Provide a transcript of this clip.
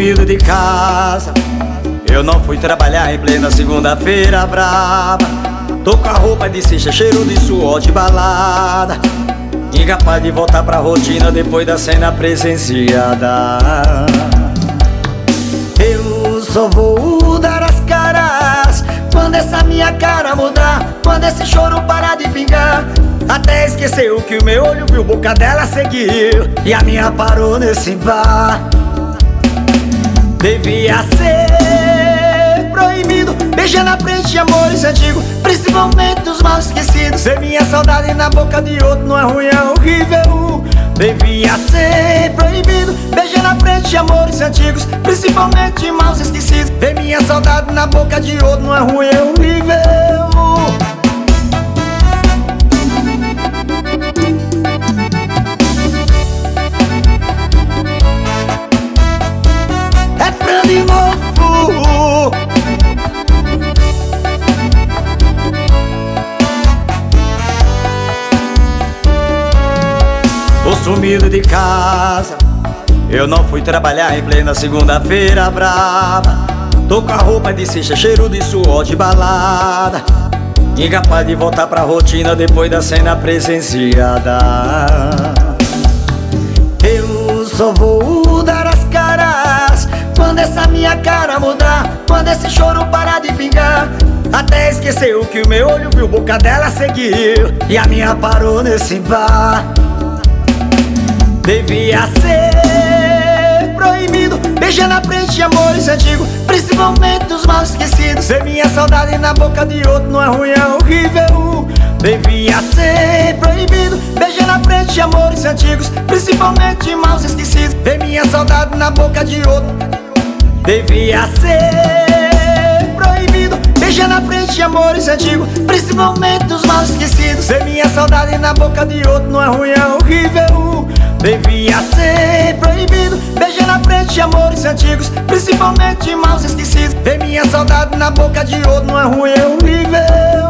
sumido de casa, eu não fui trabalhar em plena segunda-feira brava. Tô com a roupa de cicha, cheiro de suor de balada, incapaz de voltar pra rotina depois da cena presenciada. Eu só vou dar as caras quando essa minha cara mudar, quando esse choro parar de pingar. Até esqueceu que o meu olho viu, boca dela seguiu e a minha parou nesse bar. Devia ser proibido beijar na frente de amores antigos, principalmente dos mal esquecidos. Ser minha saudade na boca de outro não é ruim, é horrível. Devia ser proibido beijar na frente de amores antigos, principalmente de mal esquecidos. Ver minha saudade na boca de outro não é ruim, é horrível. De novo. Tô sumido de casa, eu não fui trabalhar em plena segunda-feira brava. Tô com a roupa de cicha, cheiro de suor de balada, incapaz de voltar pra rotina depois da cena presenciada. Eu só vou dar as caras quando essa minha cara mudar, quando esse choro parar de pingar. Até esqueceu que o meu olho viu, boca dela seguiu e a minha parou nesse bar. Devia ser proibido beijar na frente de amores antigos, principalmente dos mal esquecidos. Ser minha saudade na boca de outro não é ruim, é horrível. Devia ser proibido beijar na frente de amores antigos, principalmente de mal esquecidos. Ver minha saudade na boca de outro. Devia ser proibido beijar na frente de amores antigos, principalmente dos mal esquecidos. Ser minha saudade na boca de outro não é ruim, é horrível. Devia ser proibido beijar na frente de amores antigos, principalmente de mal esquecidos. Ver minha saudade na boca de outro não é ruim, é horrível.